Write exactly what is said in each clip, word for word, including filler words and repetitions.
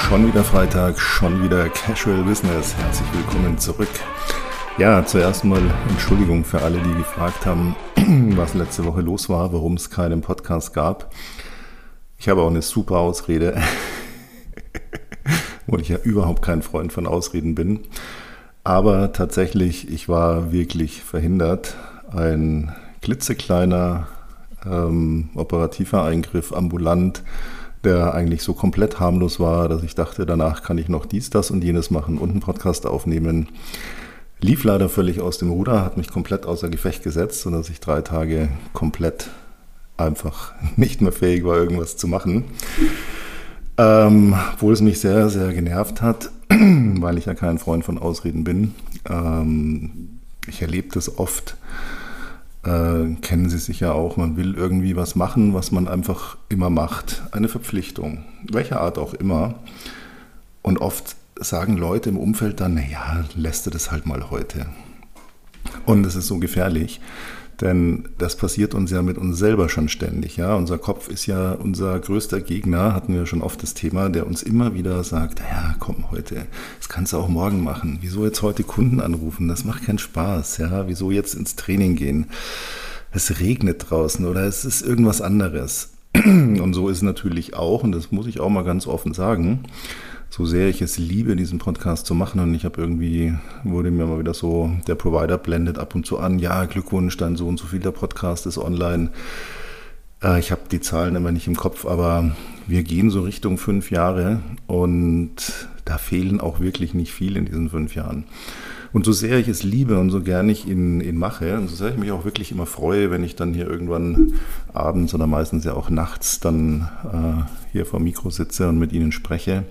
Schon wieder Freitag, schon wieder Casual Business. Herzlich willkommen zurück. Ja, zuerst mal Entschuldigung für alle, die gefragt haben, was letzte Woche los war, warum es keinen Podcast gab. Ich habe auch eine super Ausrede, obwohl ich ja überhaupt kein Freund von Ausreden bin. Aber tatsächlich, ich war wirklich verhindert. Ein klitzekleiner ähm, operativer Eingriff ambulant, der eigentlich so komplett harmlos war, dass ich dachte, danach kann ich noch dies, das und jenes machen und einen Podcast aufnehmen. Lief leider völlig aus dem Ruder, hat mich komplett außer Gefecht gesetzt, sodass ich drei Tage komplett einfach nicht mehr fähig war, irgendwas zu machen. Ähm, obwohl es mich sehr, sehr genervt hat, weil ich ja kein Freund von Ausreden bin. Ähm, ich erlebe das oft. Äh, kennen Sie sicher auch, man will irgendwie was machen, was man einfach immer macht. Eine Verpflichtung, welcher Art auch immer. Und oft sagen Leute im Umfeld dann, naja, lässt du das halt mal heute. Und es ist so gefährlich, denn das passiert uns ja mit uns selber schon ständig. Ja? Unser Kopf ist ja unser größter Gegner, hatten wir schon oft das Thema, der uns immer wieder sagt, ja komm heute, das kannst du auch morgen machen. Wieso jetzt heute Kunden anrufen? Das macht keinen Spaß. Ja? Wieso jetzt ins Training gehen? Es regnet draußen oder es ist irgendwas anderes. Und so ist es natürlich auch, und das muss ich auch mal ganz offen sagen, so sehr ich es liebe, diesen Podcast zu machen, und ich habe irgendwie, wurde mir mal wieder so, der Provider blendet ab und zu an, ja, Glückwunsch, dann so und so viel, der Podcast ist online. Äh, ich habe die Zahlen immer nicht im Kopf, aber wir gehen so Richtung fünf Jahre und da fehlen auch wirklich nicht viel in diesen fünf Jahren. Und so sehr ich es liebe und so gern ich ihn, ihn mache, und so sehr ich mich auch wirklich immer freue, wenn ich dann hier irgendwann abends oder meistens ja auch nachts dann äh, hier vor dem Mikro sitze und mit Ihnen spreche,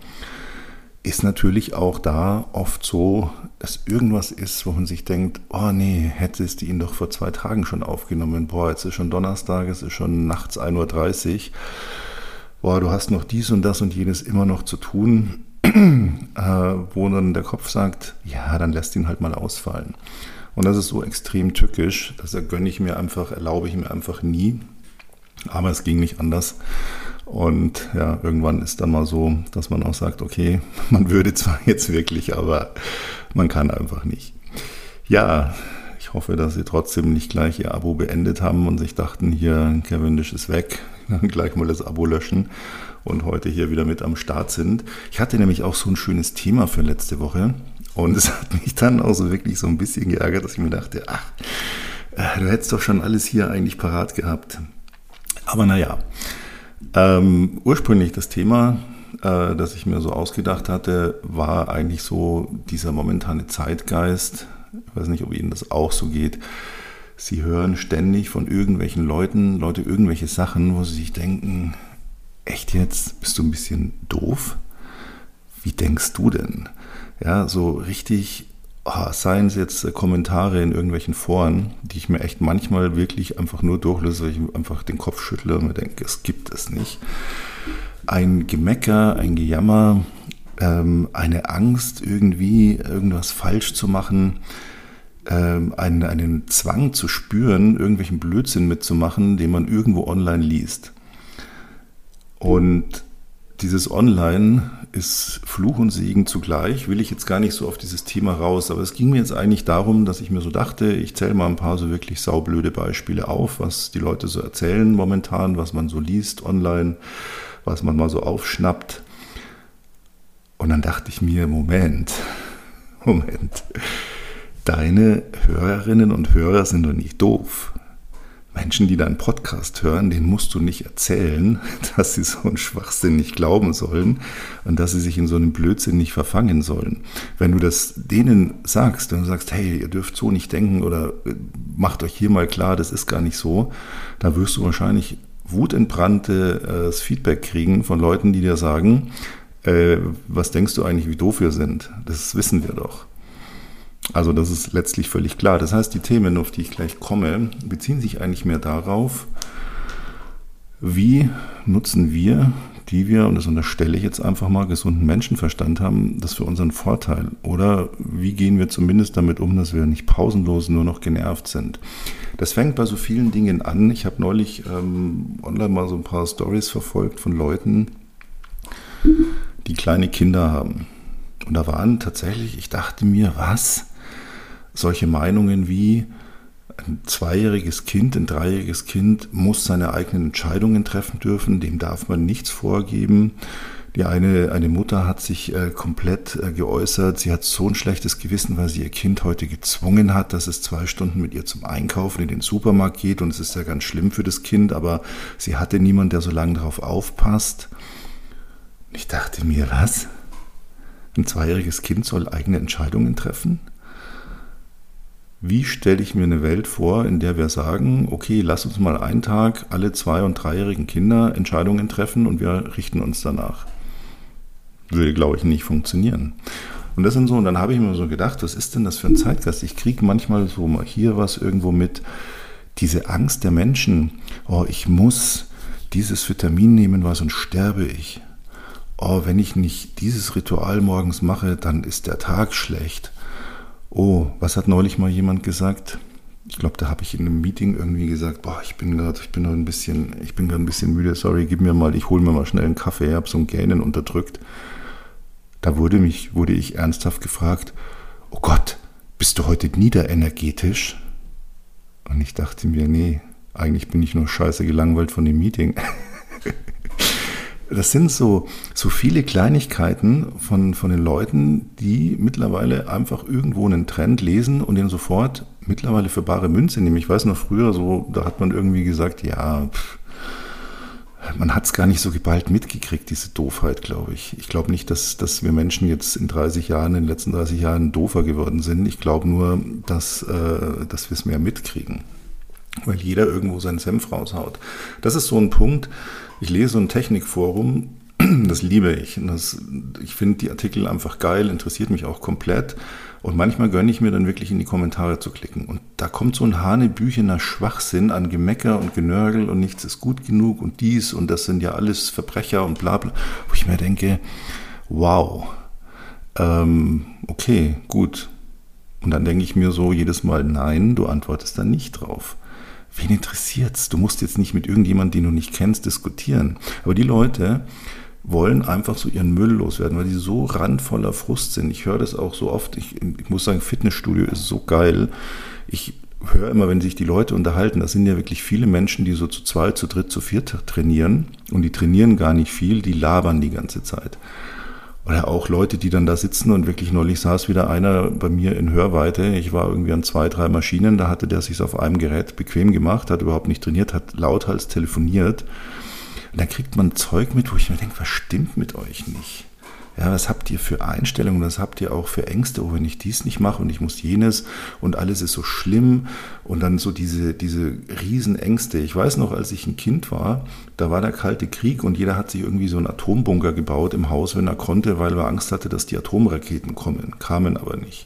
ist natürlich auch da oft so, dass irgendwas ist, wo man sich denkt, oh nee, hättest du ihn doch vor zwei Tagen schon aufgenommen. Boah, jetzt ist schon Donnerstag, es ist schon nachts ein Uhr dreißig. Boah, du hast noch dies und das und jenes immer noch zu tun, äh, wo dann der Kopf sagt, ja, dann lässt ihn halt mal ausfallen. Und das ist so extrem tückisch, das gönne ich mir einfach, erlaube ich mir einfach nie. Aber es ging nicht anders. Und ja, irgendwann ist dann mal so, dass man auch sagt, okay, man würde zwar jetzt wirklich, aber man kann einfach nicht. Ja, ich hoffe, dass Sie trotzdem nicht gleich Ihr Abo beendet haben und sich dachten, hier, Cavendish ist weg, dann gleich mal das Abo löschen und heute hier wieder mit am Start sind. Ich hatte nämlich auch so ein schönes Thema für letzte Woche und es hat mich dann auch so wirklich so ein bisschen geärgert, dass ich mir dachte, ach, du hättest doch schon alles hier eigentlich parat gehabt. Aber naja, ähm, ursprünglich das Thema, äh, das ich mir so ausgedacht hatte, war eigentlich so dieser momentane Zeitgeist. Ich weiß nicht, ob Ihnen das auch so geht. Sie hören ständig von irgendwelchen Leuten, Leute irgendwelche Sachen, wo sie sich denken, echt jetzt, bist du ein bisschen doof? Wie denkst du denn? Ja, so richtig... Seien es jetzt Kommentare in irgendwelchen Foren, die ich mir echt manchmal wirklich einfach nur durchlese, weil ich einfach den Kopf schüttle und mir denke, es gibt es nicht. Ein Gemecker, ein Gejammer, ähm, eine Angst, irgendwie irgendwas falsch zu machen, ähm, einen, einen Zwang zu spüren, irgendwelchen Blödsinn mitzumachen, den man irgendwo online liest. Und dieses Online ist Fluch und Segen zugleich, will ich jetzt gar nicht so auf dieses Thema raus, aber es ging mir jetzt eigentlich darum, dass ich mir so dachte, ich zähle mal ein paar so wirklich saublöde Beispiele auf, was die Leute so erzählen momentan, was man so liest online, was man mal so aufschnappt. Und dann dachte ich mir, Moment, Moment, deine Hörerinnen und Hörer sind doch nicht doof. Menschen, die deinen Podcast hören, denen musst du nicht erzählen, dass sie so einen Schwachsinn nicht glauben sollen und dass sie sich in so einem Blödsinn nicht verfangen sollen. Wenn du das denen sagst und sagst, hey, ihr dürft so nicht denken oder macht euch hier mal klar, das ist gar nicht so, dann wirst du wahrscheinlich wutentbranntes Feedback kriegen von Leuten, die dir sagen, äh, was denkst du eigentlich, wie doof wir sind? Das wissen wir doch. Also das ist letztlich völlig klar. Das heißt, die Themen, auf die ich gleich komme, beziehen sich eigentlich mehr darauf, wie nutzen wir, die wir, und das unterstelle ich jetzt einfach mal, gesunden Menschenverstand haben, das für unseren Vorteil? Oder wie gehen wir zumindest damit um, dass wir nicht pausenlos nur noch genervt sind? Das fängt bei so vielen Dingen an. Ich habe neulich ähm, online mal so ein paar Stories verfolgt von Leuten, die kleine Kinder haben. Und da waren tatsächlich, ich dachte mir, was? Solche Meinungen wie, ein zweijähriges Kind, ein dreijähriges Kind muss seine eigenen Entscheidungen treffen dürfen, dem darf man nichts vorgeben. Die eine, eine Mutter hat sich äh, komplett äh, geäußert, sie hat so ein schlechtes Gewissen, weil sie ihr Kind heute gezwungen hat, dass es zwei Stunden mit ihr zum Einkaufen in den Supermarkt geht, und es ist ja ganz schlimm für das Kind, aber sie hatte niemanden, der so lange darauf aufpasst. Ich dachte mir, was? Ein zweijähriges Kind soll eigene Entscheidungen treffen? Wie stelle ich mir eine Welt vor, in der wir sagen, okay, lass uns mal einen Tag alle zwei- und dreijährigen Kinder Entscheidungen treffen und wir richten uns danach? Würde, glaube ich, nicht funktionieren. Und das sind so, und dann habe ich mir so gedacht, was ist denn das für ein Zeitgeist? Ich kriege manchmal so mal hier was irgendwo mit, diese Angst der Menschen, oh, ich muss dieses Vitamin nehmen, weil sonst sterbe ich. Oh, wenn ich nicht dieses Ritual morgens mache, dann ist der Tag schlecht. Oh, was hat neulich mal jemand gesagt? Ich glaube, da habe ich in einem Meeting irgendwie gesagt, boah, ich bin gerade, ich bin noch ein bisschen, ich bin gerade ein bisschen müde, sorry, gib mir mal, ich hole mir mal schnell einen Kaffee, ich habe so ein Gähnen unterdrückt. Da wurde mich, wurde ich ernsthaft gefragt, oh Gott, bist du heute niederenergetisch? Und ich dachte mir, nee, eigentlich bin ich nur scheiße gelangweilt von dem Meeting. Das sind so, so viele Kleinigkeiten von, von den Leuten, die mittlerweile einfach irgendwo einen Trend lesen und den sofort mittlerweile für bare Münze nehmen. Ich weiß noch früher, so, da hat man irgendwie gesagt, ja, pff, man hat es gar nicht so geballt mitgekriegt, diese Doofheit, glaube ich. Ich glaube nicht, dass, dass wir Menschen jetzt in dreißig Jahren, in den letzten dreißig Jahren doofer geworden sind. Ich glaube nur, dass, äh, dass wir es mehr mitkriegen, weil jeder irgendwo seinen Senf raushaut. Das ist so ein Punkt. Ich lese so ein Technikforum, das liebe ich. Und das, ich finde die Artikel einfach geil, interessiert mich auch komplett. Und manchmal gönne ich mir dann wirklich in die Kommentare zu klicken. Und da kommt so ein hanebüchener Schwachsinn an Gemecker und Genörgel und nichts ist gut genug und dies und das sind ja alles Verbrecher und bla bla. Wo ich mir denke, wow, ähm, okay, gut. Und dann denke ich mir so jedes Mal, nein, du antwortest da nicht drauf. Wen interessiert's? Du musst jetzt nicht mit irgendjemandem, den du nicht kennst, diskutieren. Aber die Leute wollen einfach so ihren Müll loswerden, weil die so randvoller Frust sind. Ich höre das auch so oft. Ich, ich muss sagen, Fitnessstudio ist so geil. Ich höre immer, wenn sich die Leute unterhalten, das sind ja wirklich viele Menschen, die so zu zweit, zu dritt, zu viert trainieren. Und die trainieren gar nicht viel, die labern die ganze Zeit. Oder auch Leute, die dann da sitzen und wirklich neulich saß wieder einer bei mir in Hörweite. Ich war irgendwie an zwei, drei Maschinen, da hatte der sich auf einem Gerät bequem gemacht, hat überhaupt nicht trainiert, hat lauthals telefoniert. Und dann kriegt man Zeug mit, wo ich mir denke, was stimmt mit euch nicht? Ja, was habt ihr für Einstellungen, was habt ihr auch für Ängste, oh, wenn ich dies nicht mache und ich muss jenes und alles ist so schlimm und dann so diese, diese Riesenängste. Ich weiß noch, als ich ein Kind war, da war der Kalte Krieg und jeder hat sich irgendwie so einen Atombunker gebaut im Haus, wenn er konnte, weil er Angst hatte, dass die Atomraketen kommen, kamen aber nicht.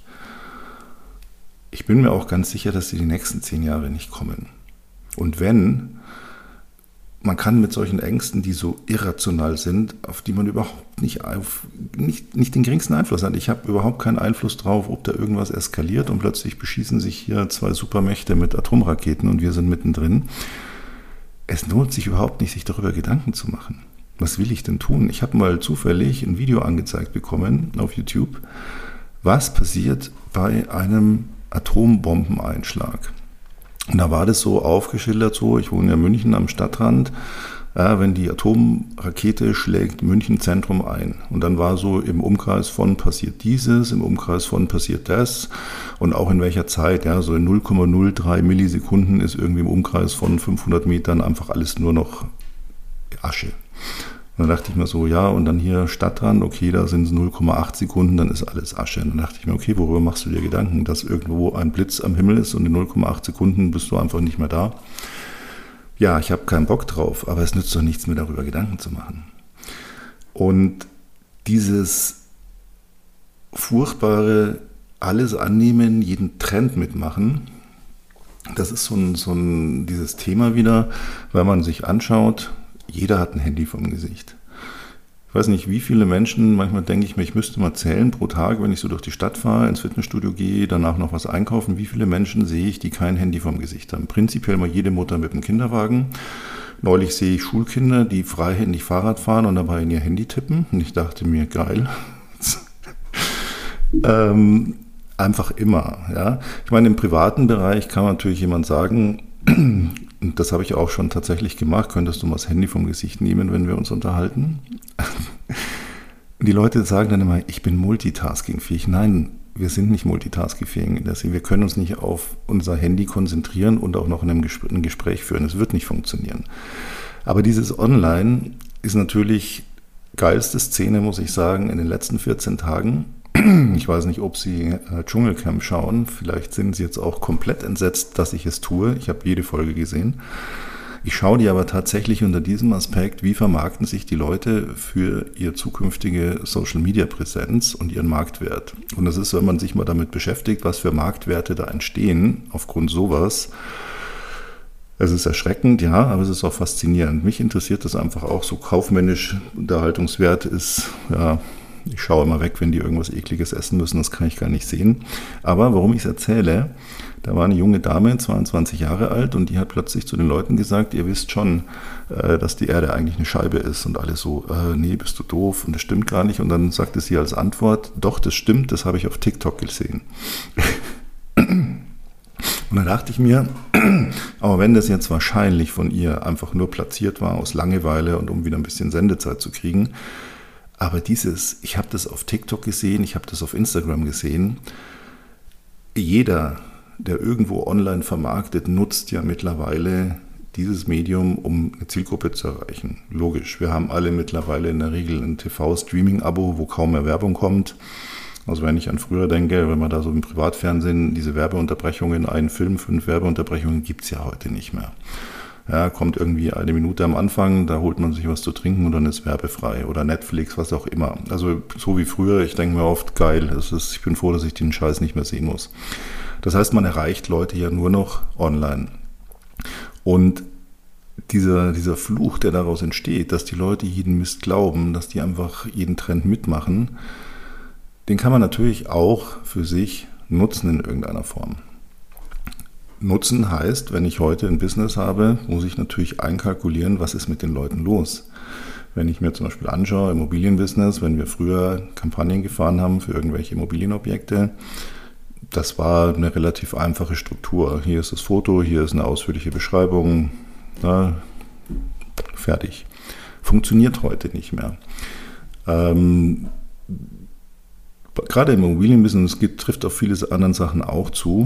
Ich bin mir auch ganz sicher, dass sie die nächsten zehn Jahre nicht kommen. Und wenn, man kann mit solchen Ängsten, die so irrational sind, auf die man überhaupt nicht, auf, nicht, nicht den geringsten Einfluss hat. Ich habe überhaupt keinen Einfluss drauf, ob da irgendwas eskaliert und plötzlich beschießen sich hier zwei Supermächte mit Atomraketen und wir sind mittendrin. Es lohnt sich überhaupt nicht, sich darüber Gedanken zu machen. Was will ich denn tun? Ich habe mal zufällig ein Video angezeigt bekommen auf YouTube, was passiert bei einem Atombombeneinschlag. Und da war das so aufgeschildert, so, ich wohne ja in München am Stadtrand, ja, wenn die Atomrakete schlägt München Zentrum ein. Und dann war so im Umkreis von passiert dieses, im Umkreis von passiert das und auch in welcher Zeit, ja, so in null Komma null drei Millisekunden ist irgendwie im Umkreis von fünfhundert Metern einfach alles nur noch Asche. Und dann dachte ich mir so, ja, und dann hier Stadtrand, okay, da sind es null Komma acht Sekunden, dann ist alles Asche. Und dann dachte ich mir, okay, worüber machst du dir Gedanken? Dass irgendwo ein Blitz am Himmel ist und in null Komma acht Sekunden bist du einfach nicht mehr da. Ja, ich habe keinen Bock drauf, aber es nützt doch nichts, mir darüber Gedanken zu machen. Und dieses furchtbare alles annehmen, jeden Trend mitmachen, das ist so ein, so ein dieses Thema wieder, weil man sich anschaut, jeder hat ein Handy vom Gesicht. Ich weiß nicht, wie viele Menschen, manchmal denke ich mir, ich müsste mal zählen pro Tag, wenn ich so durch die Stadt fahre, ins Fitnessstudio gehe, danach noch was einkaufen, wie viele Menschen sehe ich, die kein Handy vom Gesicht haben. Prinzipiell mal jede Mutter mit dem Kinderwagen, Neulich sehe ich Schulkinder, die freihändig Fahrrad fahren und dabei in ihr Handy tippen. Und ich dachte mir, geil. ähm, einfach immer. Ja. Ich meine, im privaten Bereich kann natürlich jemand sagen, und das habe ich auch schon tatsächlich gemacht, könntest du mal das Handy vom Gesicht nehmen, wenn wir uns unterhalten? Die Leute sagen dann immer, ich bin multitaskingfähig. Nein, wir sind nicht multitaskingfähig. Wir können uns nicht auf unser Handy konzentrieren und auch noch in einem Gespräch, ein Gespräch führen. Es wird nicht funktionieren. Aber dieses Online ist natürlich geilste Szene, muss ich sagen, in den letzten vierzehn Tagen. Ich weiß nicht, ob Sie äh, Dschungelcamp schauen. Vielleicht sind Sie jetzt auch komplett entsetzt, dass ich es tue. Ich habe jede Folge gesehen. Ich schaue die aber tatsächlich unter diesem Aspekt, wie vermarkten sich die Leute für ihre zukünftige Social-Media-Präsenz und ihren Marktwert. Und das ist, wenn man sich mal damit beschäftigt, was für Marktwerte da entstehen aufgrund sowas. Es ist erschreckend, ja, aber es ist auch faszinierend. Mich interessiert das einfach auch so kaufmännisch. Unterhaltungswert ist, ja, ich schaue immer weg, wenn die irgendwas Ekliges essen müssen, das kann ich gar nicht sehen. Aber warum ich es erzähle, da war eine junge Dame, zweiundzwanzig Jahre alt, und die hat plötzlich zu den Leuten gesagt, ihr wisst schon, äh, dass die Erde eigentlich eine Scheibe ist. Und alle so, äh, nee, bist du doof und das stimmt gar nicht. Und dann sagte sie als Antwort, doch, das stimmt, das habe ich auf TikTok gesehen. Und dann dachte ich mir, aber wenn das jetzt wahrscheinlich von ihr einfach nur platziert war aus Langeweile und um wieder ein bisschen Sendezeit zu kriegen, aber dieses, ich habe das auf TikTok gesehen, ich habe das auf Instagram gesehen, jeder, der irgendwo online vermarktet, nutzt ja mittlerweile dieses Medium, um eine Zielgruppe zu erreichen. Logisch, wir haben alle mittlerweile in der Regel ein T V-Streaming-Abo, wo kaum mehr Werbung kommt. Also wenn ich an früher denke, wenn man da so im Privatfernsehen diese Werbeunterbrechungen, einen Film, fünf Werbeunterbrechungen, gibt es ja heute nicht mehr. Ja, kommt irgendwie eine Minute am Anfang, da holt man sich was zu trinken und dann ist werbefrei. Oder Netflix, was auch immer. Also so wie früher, ich denke mir oft, geil, das ist, ich bin froh, dass ich den Scheiß nicht mehr sehen muss. Das heißt, man erreicht Leute ja nur noch online. Und dieser, dieser Fluch, der daraus entsteht, dass die Leute jeden Mist glauben, dass die einfach jeden Trend mitmachen, den kann man natürlich auch für sich nutzen in irgendeiner Form. Nutzen heißt, wenn ich heute ein Business habe, muss ich natürlich einkalkulieren, was ist mit den Leuten los. Wenn ich mir zum Beispiel anschaue, Immobilienbusiness, wenn wir früher Kampagnen gefahren haben für irgendwelche Immobilienobjekte, das war eine relativ einfache Struktur. Hier ist das Foto, hier ist eine ausführliche Beschreibung, na, fertig. Funktioniert heute nicht mehr. Ähm, gerade im Immobilienbusiness geht, trifft auf viele anderen Sachen auch zu.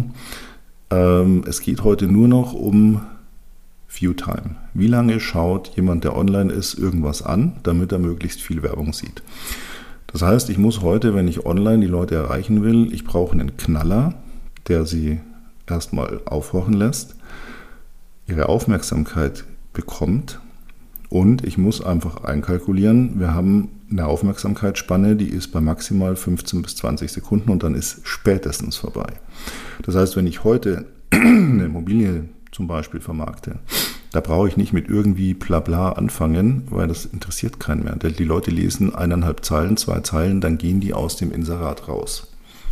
Es geht heute nur noch um Viewtime. Wie lange schaut jemand, der online ist, irgendwas an, damit er möglichst viel Werbung sieht? Das heißt, ich muss heute, wenn ich online die Leute erreichen will, ich brauche einen Knaller, der sie erstmal aufhorchen lässt, ihre Aufmerksamkeit bekommt, und ich muss einfach einkalkulieren, wir haben eine Aufmerksamkeitsspanne, die ist bei maximal fünfzehn bis zwanzig Sekunden und dann ist spätestens vorbei. Das heißt, wenn ich heute eine Immobilie zum Beispiel vermarkte, da brauche ich nicht mit irgendwie Blabla anfangen, weil das interessiert keinen mehr. Die Leute lesen eineinhalb Zeilen, zwei Zeilen, dann gehen die aus dem Inserat raus.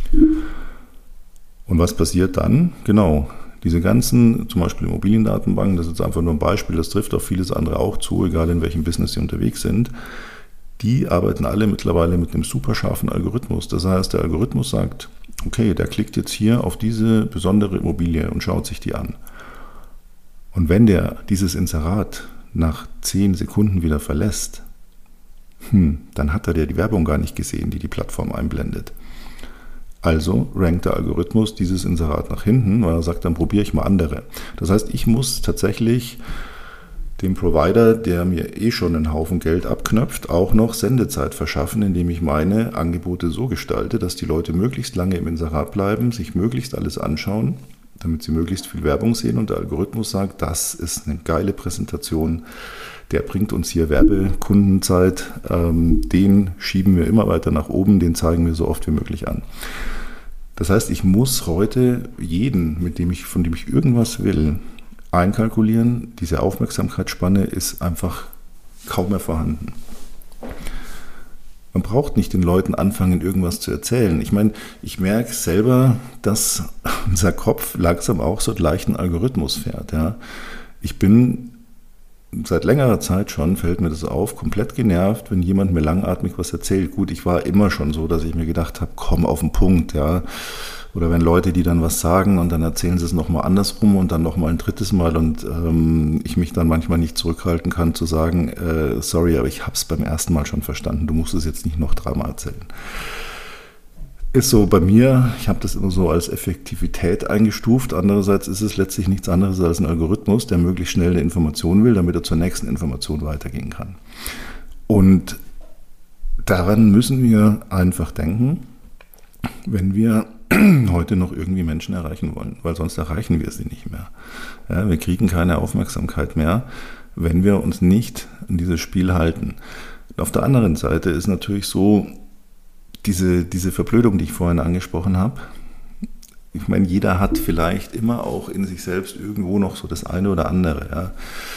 Und was passiert dann? Genau, diese ganzen, zum Beispiel Immobiliendatenbanken, das ist jetzt einfach nur ein Beispiel, das trifft auf vieles andere auch zu, egal in welchem Business sie unterwegs sind, die arbeiten alle mittlerweile mit einem super scharfen Algorithmus. Das heißt, der Algorithmus sagt, okay, der klickt jetzt hier auf diese besondere Immobilie und schaut sich die an. Und wenn der dieses Inserat nach zehn Sekunden wieder verlässt, hm, dann hat er ja die Werbung gar nicht gesehen, die die Plattform einblendet. Also rankt der Algorithmus dieses Inserat nach hinten, weil er sagt, dann probiere ich mal andere. Das heißt, ich muss tatsächlich dem Provider, der mir eh schon einen Haufen Geld abknöpft, auch noch Sendezeit verschaffen, indem ich meine Angebote so gestalte, dass die Leute möglichst lange im Inserat bleiben, sich möglichst alles anschauen, damit sie möglichst viel Werbung sehen, und der Algorithmus sagt, das ist eine geile Präsentation, der bringt uns hier Werbekundenzeit, ähm, den schieben wir immer weiter nach oben, den zeigen wir so oft wie möglich an. Das heißt, ich muss heute jeden, mit dem ich, von dem ich irgendwas will, einkalkulieren. Diese Aufmerksamkeitsspanne ist einfach kaum mehr vorhanden. Man braucht nicht den Leuten anfangen, irgendwas zu erzählen. Ich meine, ich merke selber, dass unser Kopf langsam auch so einen leichten Algorithmus fährt. Ja. Ich bin seit längerer Zeit schon, fällt mir das auf, komplett genervt, wenn jemand mir langatmig was erzählt. Gut, ich war immer schon so, dass ich mir gedacht habe, komm auf den Punkt, ja. Oder wenn Leute, die dann was sagen und dann erzählen sie es nochmal andersrum und dann nochmal ein drittes Mal und ähm, ich mich dann manchmal nicht zurückhalten kann zu sagen, äh, sorry, aber ich habe es beim ersten Mal schon verstanden, du musst es jetzt nicht noch dreimal erzählen. Ist so bei mir, ich habe das immer so als Effektivität eingestuft, andererseits ist es letztlich nichts anderes als ein Algorithmus, der möglichst schnell eine Information will, damit er zur nächsten Information weitergehen kann. Und daran müssen wir einfach denken, wenn wir heute noch irgendwie Menschen erreichen wollen, weil sonst erreichen wir sie nicht mehr. Ja, wir kriegen keine Aufmerksamkeit mehr, wenn wir uns nicht an dieses Spiel halten. Und auf der anderen Seite ist natürlich so, diese, diese Verblödung, die ich vorhin angesprochen habe, ich meine, jeder hat vielleicht immer auch in sich selbst irgendwo noch so das eine oder andere, ja.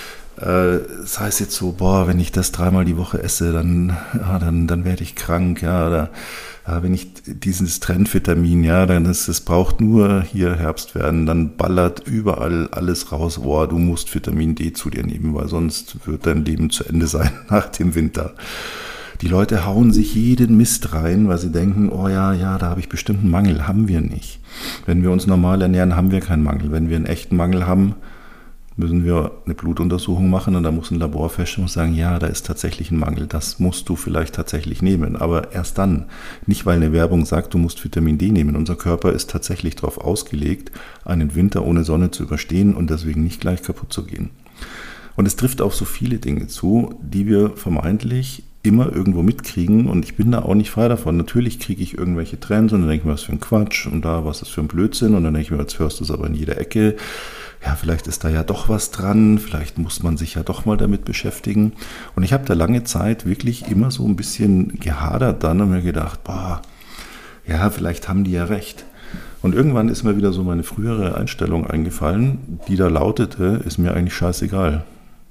Äh, das heißt jetzt so, boah, wenn ich das dreimal die Woche esse, dann, ja, dann, dann werde ich krank, ja, oder ja, wenn ich dieses Trendvitamin, ja, dann ist es braucht nur hier Herbst werden, dann ballert überall alles raus, boah, du musst Vitamin D zu dir nehmen, weil sonst wird dein Leben zu Ende sein nach dem Winter. Die Leute hauen sich jeden Mist rein, weil sie denken, oh ja, ja, da habe ich bestimmt einen Mangel. Haben wir nicht. Wenn wir uns normal ernähren, haben wir keinen Mangel. Wenn wir einen echten Mangel haben, müssen wir eine Blutuntersuchung machen und da muss ein Labor feststellen und sagen, ja, da ist tatsächlich ein Mangel. Das musst du vielleicht tatsächlich nehmen. Aber erst dann. Nicht, weil eine Werbung sagt, du musst Vitamin D nehmen. Unser Körper ist tatsächlich darauf ausgelegt, einen Winter ohne Sonne zu überstehen und deswegen nicht gleich kaputt zu gehen. Und es trifft auf so viele Dinge zu, die wir vermeintlich immer irgendwo mitkriegen und ich bin da auch nicht frei davon. Natürlich kriege ich irgendwelche Trends und dann denke ich mir, was für ein Quatsch und da, was ist für ein Blödsinn und dann denke ich mir, jetzt hörst du es aber in jeder Ecke. Ja, vielleicht ist da ja doch was dran, vielleicht muss man sich ja doch mal damit beschäftigen. Und ich habe da lange Zeit wirklich immer so ein bisschen gehadert dann und mir gedacht, boah, ja, vielleicht haben die ja recht. Und irgendwann ist mir wieder so meine frühere Einstellung eingefallen, die da lautete, ist mir eigentlich scheißegal.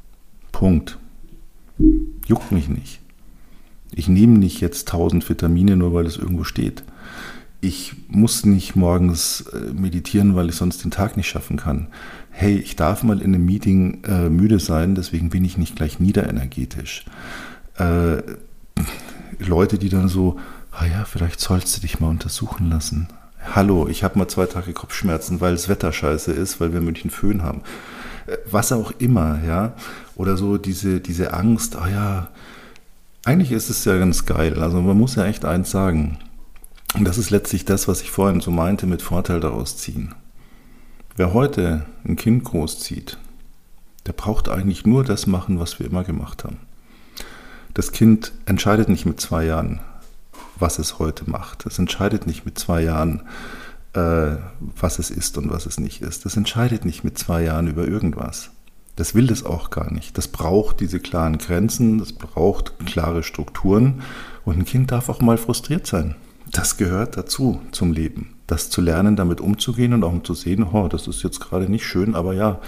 Punkt. Juckt mich nicht. Ich nehme nicht jetzt tausend Vitamine, nur weil es irgendwo steht. Ich muss nicht morgens meditieren, weil ich sonst den Tag nicht schaffen kann. Hey, ich darf mal in einem Meeting äh, müde sein, deswegen bin ich nicht gleich niederenergetisch. Äh, Leute, die dann so, ah ja, vielleicht sollst du dich mal untersuchen lassen. Hallo, ich habe mal zwei Tage Kopfschmerzen, weil das Wetter scheiße ist, weil wir in München Föhn haben. Äh, was auch immer, ja. Oder so diese, diese Angst, ah ja, eigentlich ist es ja ganz geil. Also man muss ja echt eins sagen. Und das ist letztlich das, was ich vorhin so meinte, mit Vorteil daraus ziehen. Wer heute ein Kind großzieht, der braucht eigentlich nur das machen, was wir immer gemacht haben. Das Kind entscheidet nicht mit zwei Jahren, was es heute macht. Es entscheidet nicht mit zwei Jahren, äh, was es ist und was es nicht ist. Das entscheidet nicht mit zwei Jahren über irgendwas. Das will das auch gar nicht. Das braucht diese klaren Grenzen, das braucht klare Strukturen und ein Kind darf auch mal frustriert sein. Das gehört dazu, zum Leben. Das zu lernen, damit umzugehen und auch um zu sehen, oh, das ist jetzt gerade nicht schön, aber ja,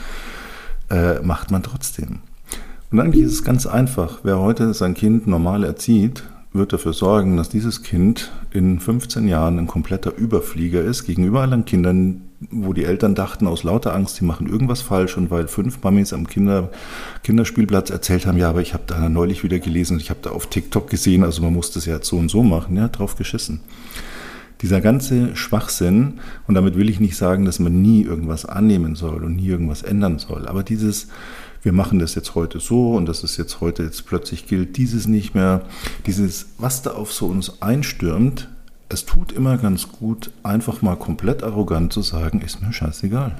äh, macht man trotzdem. Und eigentlich ist es ganz einfach. Wer heute sein Kind normal erzieht, wird dafür sorgen, dass dieses Kind in fünfzehn Jahren ein kompletter Überflieger ist gegenüber anderen Kindern, wo die Eltern dachten aus lauter Angst, sie machen irgendwas falsch und weil fünf Mamis am Kinder, Kinderspielplatz erzählt haben, ja, aber ich habe da neulich wieder gelesen und ich habe da auf TikTok gesehen, also man muss das ja jetzt so und so machen, ja, drauf geschissen. Dieser ganze Schwachsinn, und damit will ich nicht sagen, dass man nie irgendwas annehmen soll und nie irgendwas ändern soll, aber dieses, wir machen das jetzt heute so und das ist jetzt heute, jetzt plötzlich gilt dieses nicht mehr, dieses, was da auf so uns einstürmt, es tut immer ganz gut, einfach mal komplett arrogant zu sagen, ist mir scheißegal.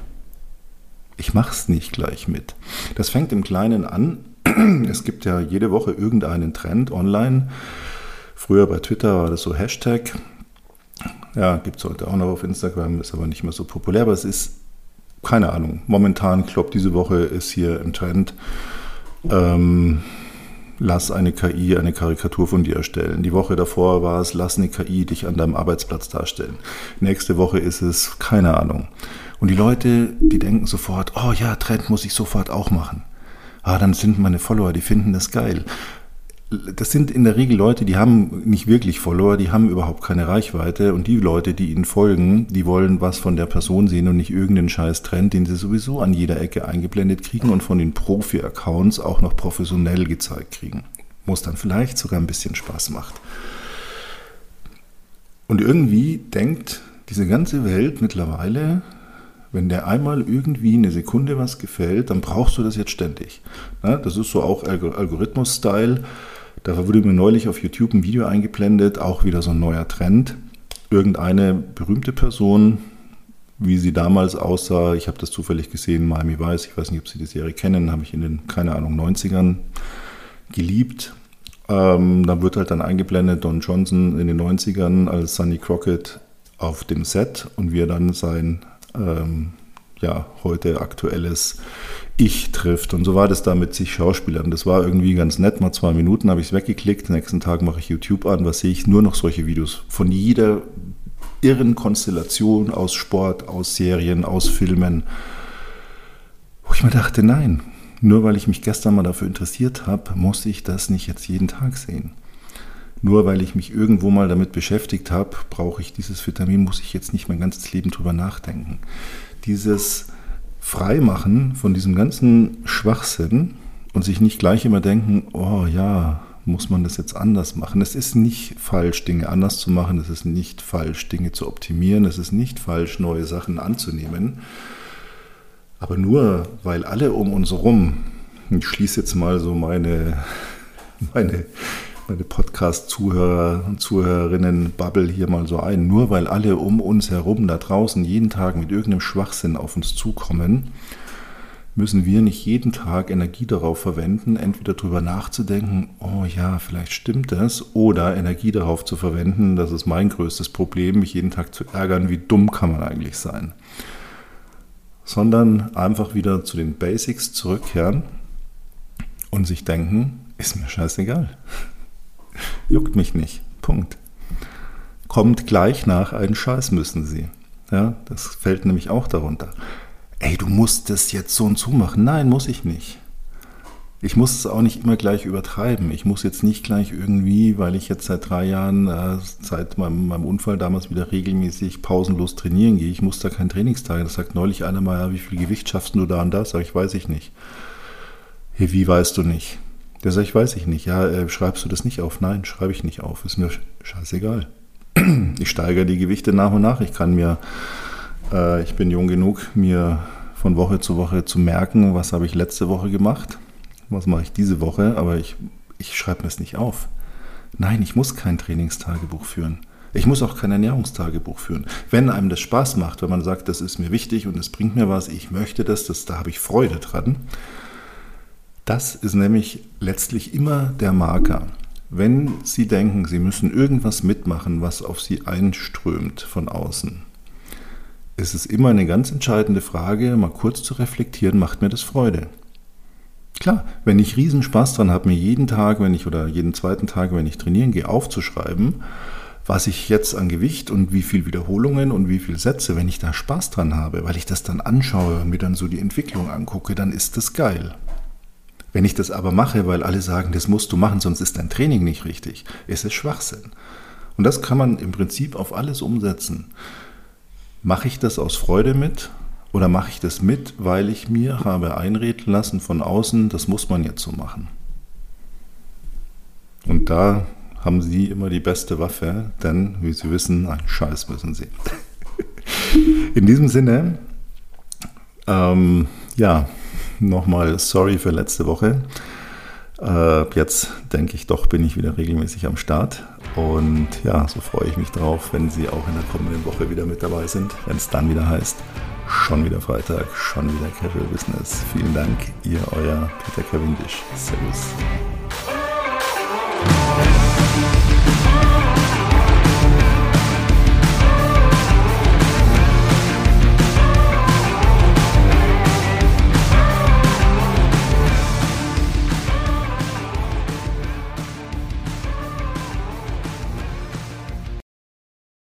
Ich mach's nicht gleich mit. Das fängt im Kleinen an. Es gibt ja jede Woche irgendeinen Trend online. Früher bei Twitter war das so Hashtag. Ja, gibt es heute auch noch auf Instagram, ist aber nicht mehr so populär, aber es ist, keine Ahnung, momentan, ich glaube, diese Woche ist hier im Trend, ähm, lass eine K I eine Karikatur von dir erstellen. Die Woche davor war es, lass eine K I dich an deinem Arbeitsplatz darstellen. Nächste Woche ist es, keine Ahnung. Und die Leute, die denken sofort, oh ja, Trend muss ich sofort auch machen. Ah, dann sind meine Follower, die finden das geil. das sind in der Regel Leute, die haben nicht wirklich Follower, die haben überhaupt keine Reichweite und die Leute, die ihnen folgen, die wollen was von der Person sehen und nicht irgendeinen scheiß Trend, den sie sowieso an jeder Ecke eingeblendet kriegen und von den Profi-Accounts auch noch professionell gezeigt kriegen. Wo es dann vielleicht sogar ein bisschen Spaß macht. Und irgendwie denkt diese ganze Welt mittlerweile, wenn der einmal irgendwie eine Sekunde was gefällt, dann brauchst du das jetzt ständig. Ja, das ist so auch Algorithmus-Style. Da wurde mir neulich auf YouTube ein Video eingeblendet, auch wieder so ein neuer Trend. Irgendeine berühmte Person, wie sie damals aussah, ich habe das zufällig gesehen, Miami Vice, ich weiß nicht, ob Sie die Serie kennen, habe ich in den, keine Ahnung, neunzigern geliebt. Ähm, da wird halt dann eingeblendet Don Johnson in den neunzigern als Sonny Crockett auf dem Set und wie er dann sein ähm, ja, heute aktuelles Ich trifft. Und so war das da mit sich Schauspielern. Das war irgendwie ganz nett. Mal zwei Minuten habe ich es weggeklickt. Nächsten Tag mache ich YouTube an. Was sehe ich? Nur noch solche Videos von jeder irren Konstellation aus Sport, aus Serien, aus Filmen. Wo ich mir dachte, nein, nur weil ich mich gestern mal dafür interessiert habe, muss ich das nicht jetzt jeden Tag sehen. Nur weil ich mich irgendwo mal damit beschäftigt habe, brauche ich dieses Vitamin, muss ich jetzt nicht mein ganzes Leben drüber nachdenken. Dieses Freimachen von diesem ganzen Schwachsinn und sich nicht gleich immer denken, oh ja, muss man das jetzt anders machen. Es ist nicht falsch, Dinge anders zu machen. Es ist nicht falsch, Dinge zu optimieren. Es ist nicht falsch, neue Sachen anzunehmen. Aber nur, weil alle um uns herum, ich schließe jetzt mal so meine, meine, meine Podcast-Zuhörer und Zuhörerinnen-Bubble hier mal so ein, nur weil alle um uns herum da draußen jeden Tag mit irgendeinem Schwachsinn auf uns zukommen, müssen wir nicht jeden Tag Energie darauf verwenden, entweder darüber nachzudenken, oh ja, vielleicht stimmt das, oder Energie darauf zu verwenden, das ist mein größtes Problem, mich jeden Tag zu ärgern, wie dumm kann man eigentlich sein. Sondern einfach wieder zu den Basics zurückkehren und sich denken, ist mir scheißegal. Juckt mich nicht. Punkt. Kommt gleich nach, einen Scheiß müssen Sie. Ja, das fällt nämlich auch darunter. Ey, du musst das jetzt so und so machen. Nein, muss ich nicht. Ich muss es auch nicht immer gleich übertreiben. Ich muss jetzt nicht gleich irgendwie, weil ich jetzt seit drei Jahren, äh, seit meinem, meinem Unfall damals wieder regelmäßig pausenlos trainieren gehe. Ich muss da keinen Trainingstag. Das sagt neulich einer mal, ja, wie viel Gewicht schaffst du da und da? Sag ich, weiß ich nicht. Hey, wie weißt du nicht? Der sagt, ich weiß ich nicht. Ja, äh, schreibst du das nicht auf? Nein, schreibe ich nicht auf. Ist mir scheißegal. Ich steigere die Gewichte nach und nach. Ich kann mir, äh, ich bin jung genug, mir von Woche zu Woche zu merken, was habe ich letzte Woche gemacht. Was mache ich diese Woche, aber ich, ich schreibe mir es nicht auf. Nein, ich muss kein Trainingstagebuch führen. Ich muss auch kein Ernährungstagebuch führen. Wenn einem das Spaß macht, wenn man sagt, das ist mir wichtig und es bringt mir was, ich möchte das, das da habe ich Freude dran. Das ist nämlich letztlich immer der Marker. Wenn Sie denken, Sie müssen irgendwas mitmachen, was auf Sie einströmt von außen, ist es immer eine ganz entscheidende Frage, mal kurz zu reflektieren, macht mir das Freude? Klar, wenn ich riesen Spaß dran habe, mir jeden Tag, wenn ich oder jeden zweiten Tag, wenn ich trainieren gehe, aufzuschreiben, was ich jetzt an Gewicht und wie viel Wiederholungen und wie viel Sätze, wenn ich da Spaß dran habe, weil ich das dann anschaue und mir dann so die Entwicklung angucke, dann ist das geil. Wenn ich das aber mache, weil alle sagen, das musst du machen, sonst ist dein Training nicht richtig, ist es Schwachsinn. Und das kann man im Prinzip auf alles umsetzen. Mache ich das aus Freude mit? Oder mache ich das mit, weil ich mir habe einreden lassen von außen, das muss man jetzt so machen. Und da haben Sie immer die beste Waffe, denn, wie Sie wissen, einen Scheiß müssen Sie. In diesem Sinne, ähm, ja, nochmal sorry für letzte Woche. Äh, jetzt denke ich doch, bin ich wieder regelmäßig am Start. Und ja, so freue ich mich drauf, wenn Sie auch in der kommenden Woche wieder mit dabei sind, wenn es dann wieder heißt, schon wieder Freitag, schon wieder Casual Business. Vielen Dank, Ihr, Euer Peter Cavendish. Servus.